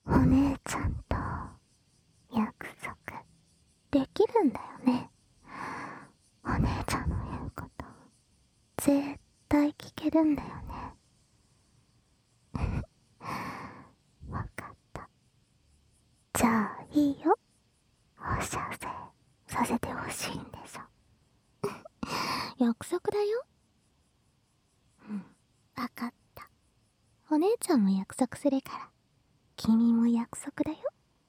お姉ちゃんと約束できるんだよね。お姉ちゃんの言うこと絶対聞けるんだよね。わかった。じゃあいいよ。お知らせさせてほしいんでしょ。約束だよ。わかった。お姉ちゃんも約束するから君も約束だよ。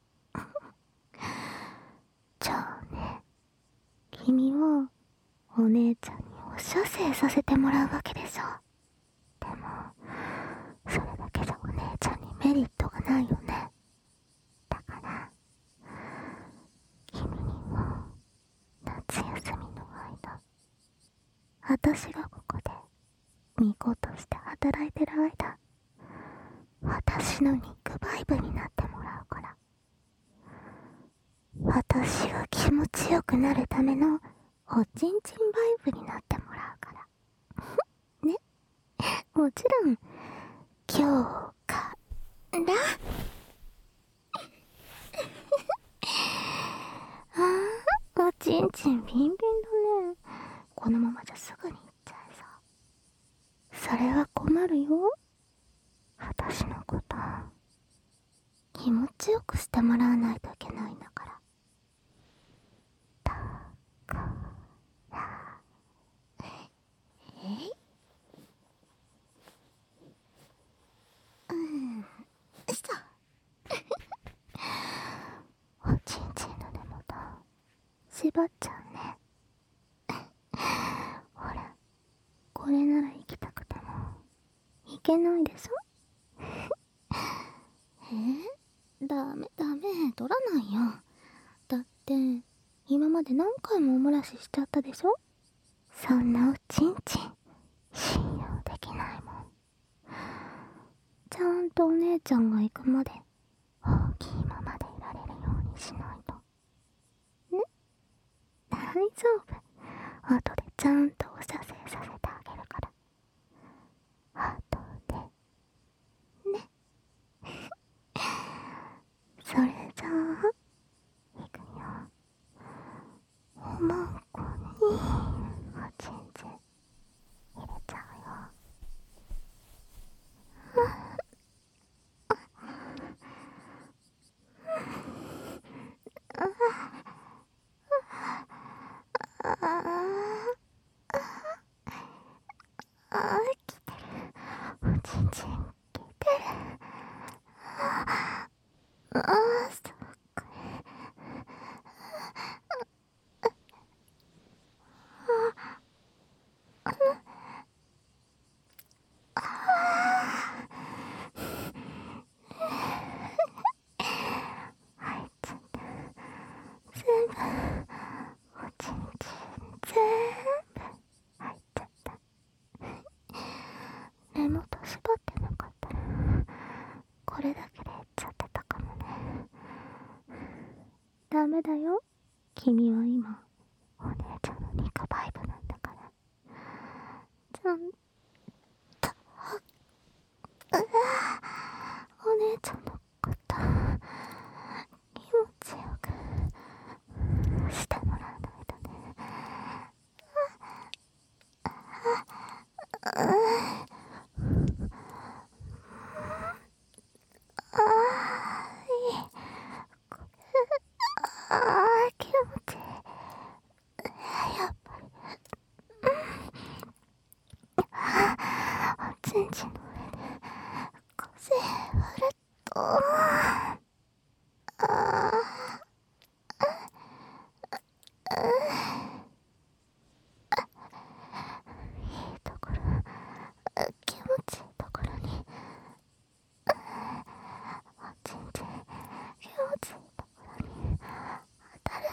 じゃあね、君はお姉ちゃんにお射精させてもらうわけでしょ。でもそれだけじゃお姉ちゃんにメリットがないよね。だから君には夏休みの間、私がここで巫女として働いてる間、私の肉バイブになってもらうから。私が気持ちよくなるためのおちんちんバイブになってもらうからね。もちろん今日からおちんちんビンビンだね。このままじゃすぐに行っちゃいそう。それは困るよ。私のこと気持ちよくしてもらわないといけないんだから。だからした。おちんちんの根元縛っちゃうね。ほら、これなら行きたくても行けないでしょ。ダメダメ、取らないよ。だって今まで何回もお漏らししちゃったでしょ。そんなおちんちん信用できないもん。ちゃんとお姉ちゃんが行くまで大きいままでいられるようにしないとね。大丈夫、後でちゃんとお射精させてあげるから。後でね。それじゃあいくよ。おまんこにおちんちん入れちゃうよ。来てる。おちんちん来てる。そっか。入っちゃった。全部おちんちん全部入っちゃった。根元縛ってなかったらこれだけでいっちゃってたかもね。ダメだよ、君は今お姉ちゃんの肉バイブなんだから。ちゃんとお姉ちゃんのこと気持ちよくしてもらわないとね。気持ちいい。やっぱりおちんちんの上で腰振るといいところ、気持ちいいところにおちんちん気持ちいいところに当たる。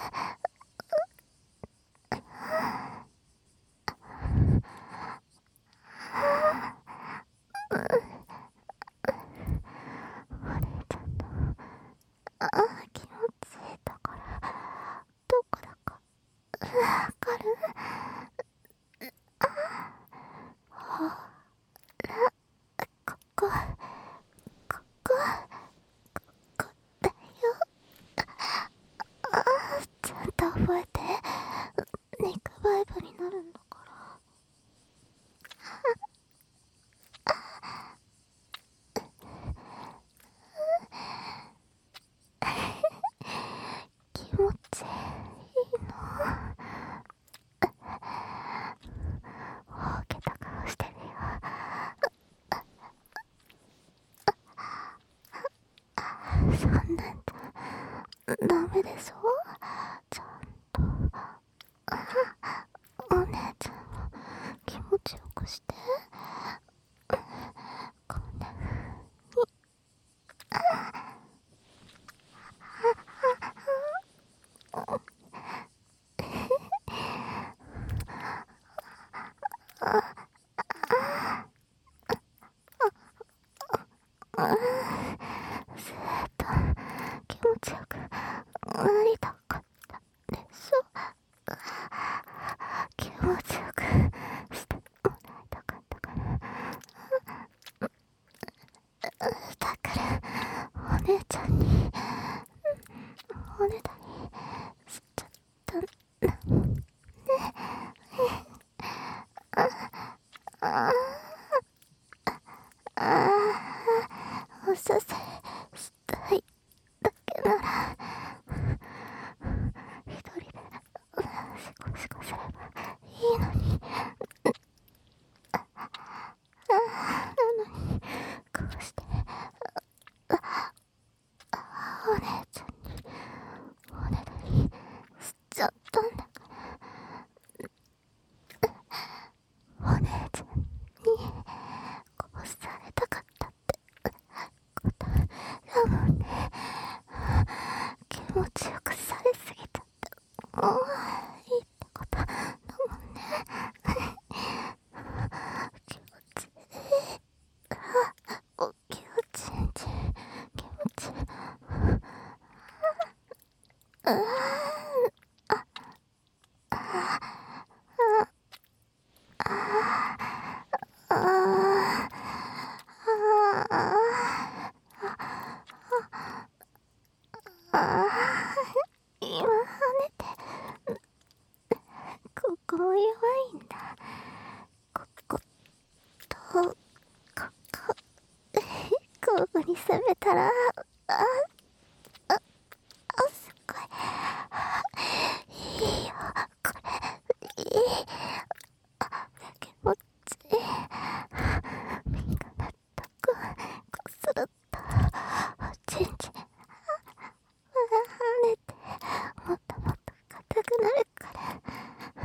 お姉ちゃんの気持ちいいところどこだかわかる？ほら、ここここここダメでしょ。ちゃんとお姉ちゃんを気持ちよくして。こんな風にずっと気持ちよくなりたかったでしょ。気持ちよくしてもらいたかったから。だからお姉ちゃんにおねだりしちゃったんだもんね。おさせしたいだけなら一人でシコシコすればいいのに。なのにこうしてお姉ちゃんにおねだりしちゃったんだから。お姉ちゃんにこうされたかったってことだもんね。気持ちよくされすぎちゃってもういいってことだもんね。気持ちいい。気持ちいい。気持ちいい。今跳ねてここも弱いんだ。こことここ交互に攻めたらすごいいいよこれ。いい気持ちいい。身がなったこするとおちんちん跳ねてもっともっと硬くなるから、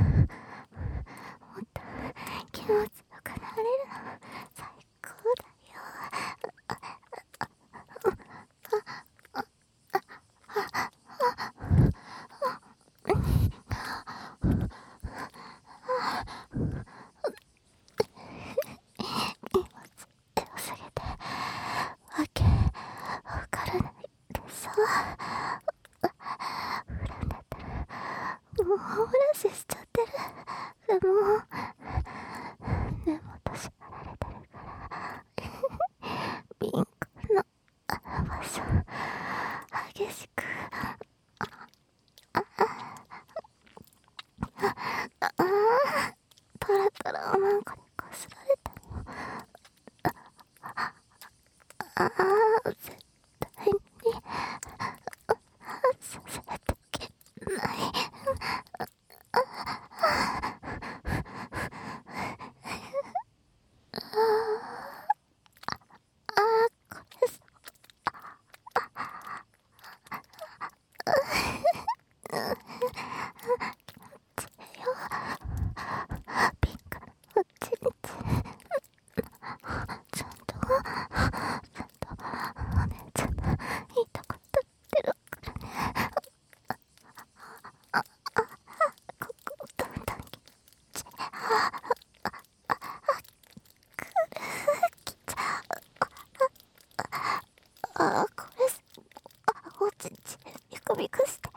もっと気持ちよくなれるの最高だよ。強すぎてわけわからないでしょ。フランだったらもうお漏らししちゃってる。でも根元縛られてるからピンクの場所激しくトラトラおまんこでこすられたの。絶対にさせてけない。これピンクのちんちんちゃんとお姉ちゃんのいいとこ立ってるからね。ここだんだんきちきちゃこれおちんちんビクビクして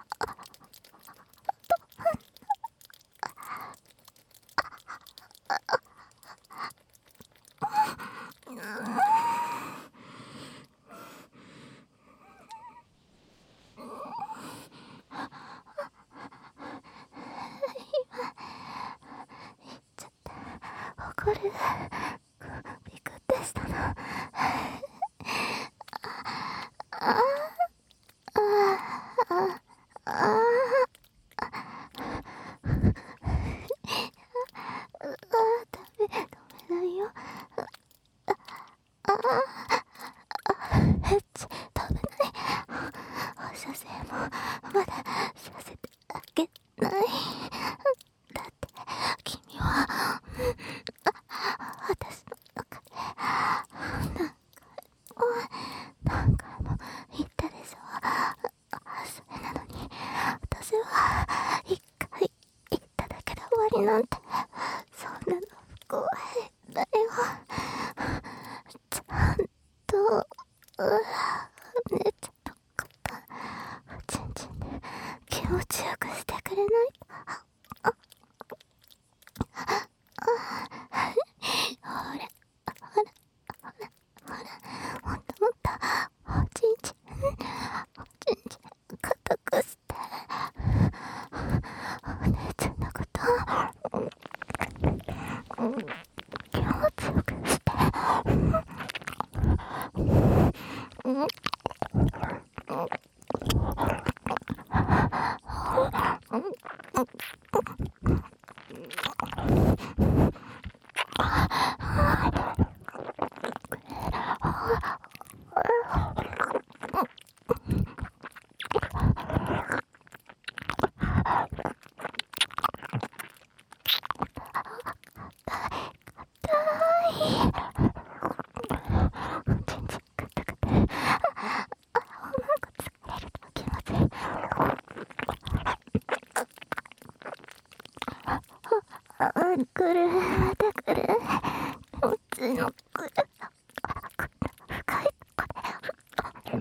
怒るビクってしたの。ダメだよ。エッチ食べない。放射線までさせてあげない。だって君は私の中で何回も言ったでしょ。それなのに私は一回言っただけで終わりなんて、そんなの不公平だよ。ちゃんと姉ちゃんのことおちんちんで気持ちよくしてくれないと。ほらもっともっとおちんちん固くして、お姉ちゃんのこと気持ちよくして、来る、また来る。こっちの来る。深いとこで。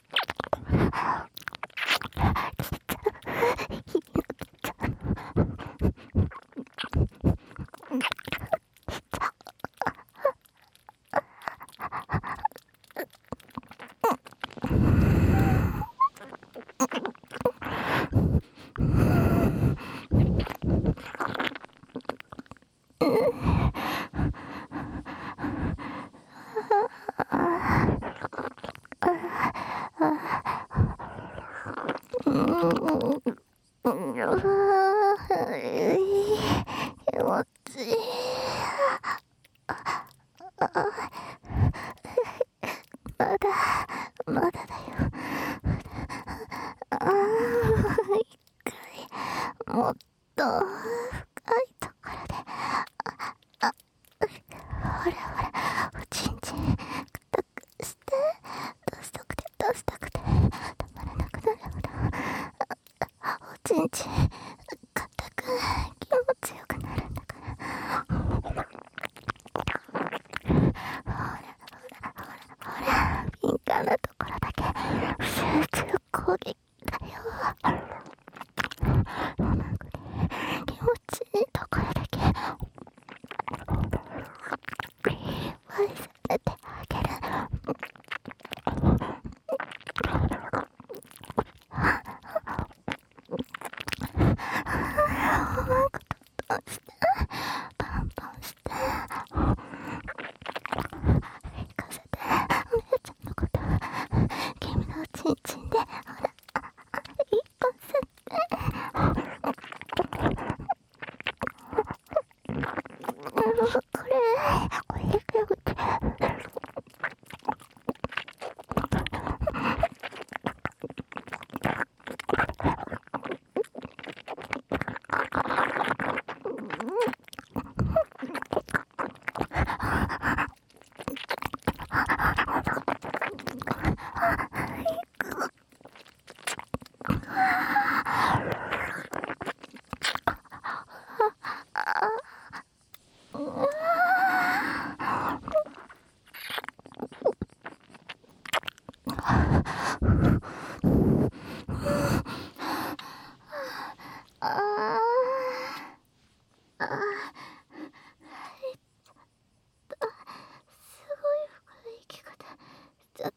気持ちいい。まだだよ。一回もっと深いところで。ほらほら、おちんちん固くして、出したくてたまらなくなるほど、おちんちん固く気持ちよくなるんだから。ほら敏感なところだけ集中攻撃だよ。うまくね、気持ちいいところだけ愛されてあげる。うまくトントンして、パンパンして、行かせて、お姉ちゃんのこと君のおちんちんで、ほら行かせて。これすごい深い生き方しちゃった。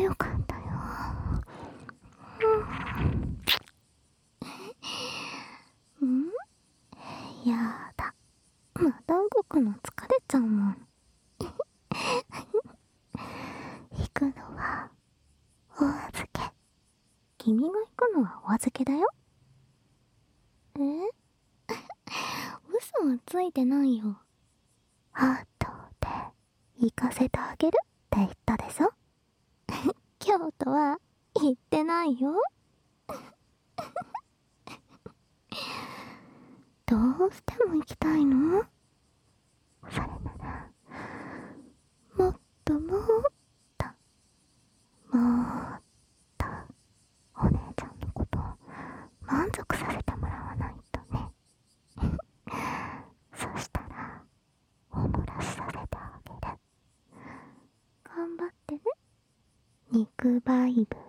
よかったよ。うん。やだ。また動くの疲れちゃうもん。行くのはお預け。君が行くのはお預けだよ。え嘘はついてないよ。後で行かせてあげるって言ったでしょ。京都は行ってないよ。どうしても行きたいの？それならもっともっともっとお姉ちゃんのことを満足させてもらわないとね。そしたらおもらしさせてあげる。頑張ってね、肉バイブル。